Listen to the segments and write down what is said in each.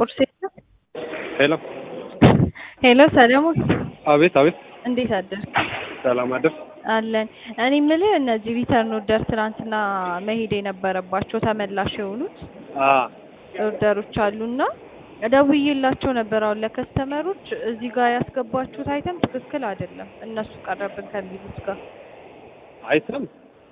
ቁርስ ሄሎ ሄሎ ሰለሞን አቤት አቤት እንዴት አደርክ? ሰላም አደር አለን። እኔ የምልህ እነዚህ ሪተርን ኦርደር ትናንትና መሄድ የነበረባቸው ተመላሽ የሆኑት ኦርደሮች አሉና ደውዬላቸው ነበር። አሁን ለከስተመሮች እዚህ ጋር ያስገባችሁት አይተም ትክክል አይደለም እነሱ ቀረብን ከሚሉት ጋር አይተም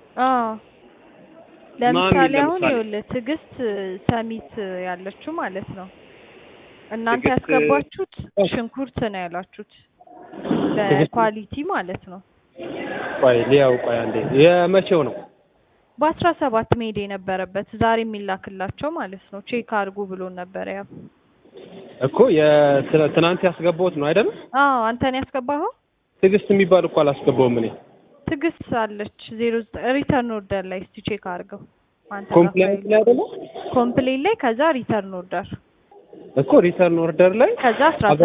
ለምሳሌ አሁን ይኸውልህ ትዕግስት ሰሚት ያለችው ማለት ነው። እናንተ ያስገባችሁት ሽንኩርት ነው ያላችሁት በኳሊቲ ማለት ነው። ቆይ አንዴ የመቼው ነው? በ17 መሄድ የነበረበት ዛሬ የሚላክላቸው ማለት ነው። ቼክ አድርጉ ብሎ ነበር ያው እኮ ትናንት ያስገባሁት ነው አይደል? አንተን ያስገባኸው? ትዕግስት የሚባል እኮ አላስገባውም እኔ። ትዕግስት አለች 09 ሪተርን ኦርደር ላይ እስቲ ቼክ አድርገው አንተ ኮምፕሌንት ላይ አይደለ? ኮምፕሌንት ላይ ከዛ ሪተርን ኦርደር እኮ ሪተርን ኦርደር ላይ ከዛ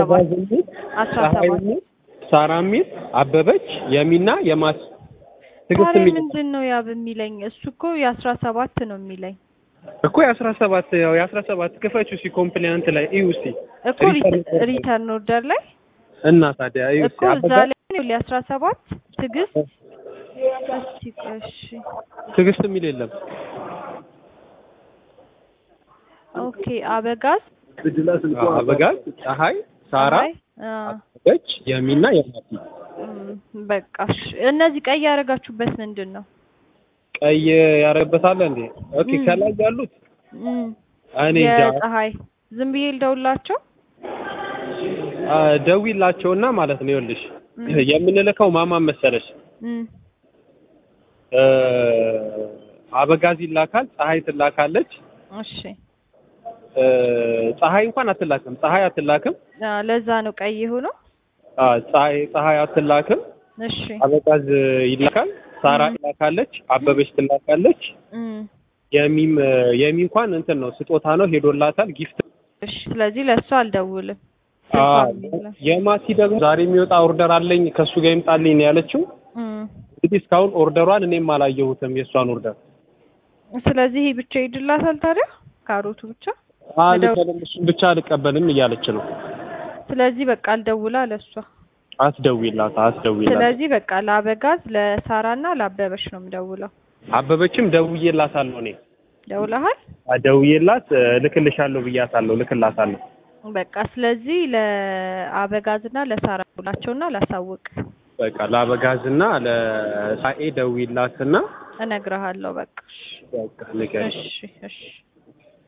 17 ሳራሚት አበበች የሚና የማስ ትዕግስት ምንድነው ያ በሚለኝ እሱ እኮ የ17 ነው የሚለኝ እኮ የ17 ያው የ17 ክፈችው ሲ ኮምፕሌንት ላይ ኢዩሲ እኮ ሪተርን ኦርደር ላይ እና ታዲያ ኢዩሲ እኮ እዛ ላይ ነው ለ17 ትዕግስት እሺ ትዕግስት የሚል የለም። ኦኬ አበጋዝ ፀሐይ ሳራ አበበች የሚና የማቲ በቃሽ። እነዚህ ቀይ ያረጋችሁበት ምንድን ነው? ቀይ ያረበታል እንዴ? ኦኬ ከላይ ያሉት እኔ ፀሐይ ዝም ብዬ ልደውላቸው ደውይላቸውና ማለት ነው። ይኸውልሽ የምንልከው ማማን መሰለሽ አበጋዝ ይላካል፣ ፀሐይ ትላካለች። እሺ ፀሐይ እንኳን አትላክም። ፀሐይ አትላክም። ለዛ ነው ቀይ ሆኖ። ፀሐይ አትላክም። እሺ አበጋዝ ይላካል፣ ሳራ ይላካለች፣ አበበች ትላካለች። የሚ እንኳን እንትን ነው ስጦታ ነው ሄዶላታል ጊፍት። እሺ ስለዚህ ለእሱ አልደውልም። የማቲ ደግሞ ዛሬ የሚወጣ ኦርደር አለኝ ከሱ ጋር ይምጣልኝ ነው ያለችው። እንግዲህ እስካሁን ኦርደሯን እኔም አላየሁትም የሷን ኦርደር። ስለዚህ ይሄ ብቻ ይድላታል ታዲያ ካሮቱ ብቻ እሱን ብቻ አልቀበልም እያለች ነው። ስለዚህ በቃ አልደውላ ለሷ አስደውይላት። ስለዚህ በቃ ለአበጋዝ ለሳራና ለአበበች ነው የምደውለው። አበበችም ደውዬላታለሁ እኔ። ደውለሃል? ደውዬላት ልክልሻለሁ ብያታለሁ፣ ልክላታለሁ። በቃ ስለዚህ ለአበጋዝና ለሳራ ደውላቸውና ላሳውቅ። በቃ ለአበጋዝና ለሳኤ ደውይላትና እነግርሃለሁ። በቃ በቃ ንገሪ። እሺ